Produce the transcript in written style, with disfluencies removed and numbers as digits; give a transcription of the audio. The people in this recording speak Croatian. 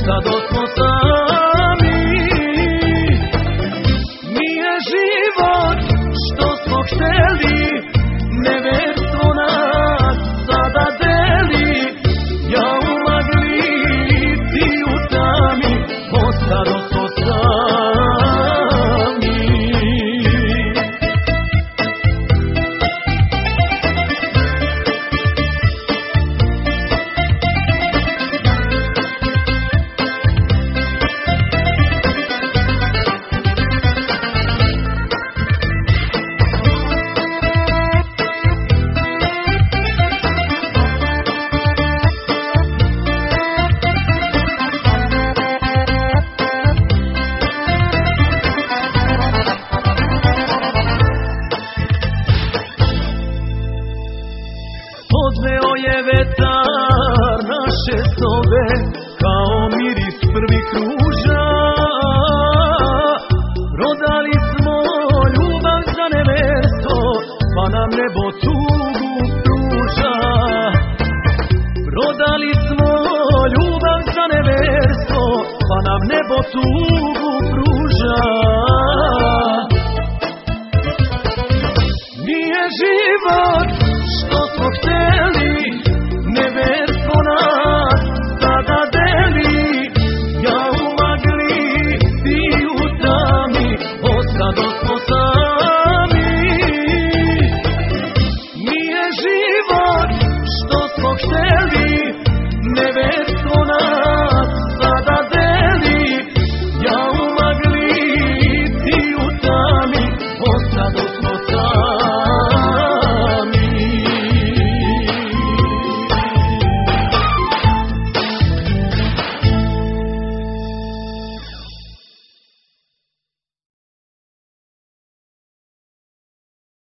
Sad smo sami. Nije život što smo hteli, neverstvo nas sada deli. Ja u magli, ti u tami, ostado smo sami. Odveo je vetar naše sobe kao miris prvih ruža. Prodali smo ljubav za neverstvo, pa nam nebo tugu pruža. Prodali smo ljubav za neverstvo, pa nam nebo tugu pruža. Nije život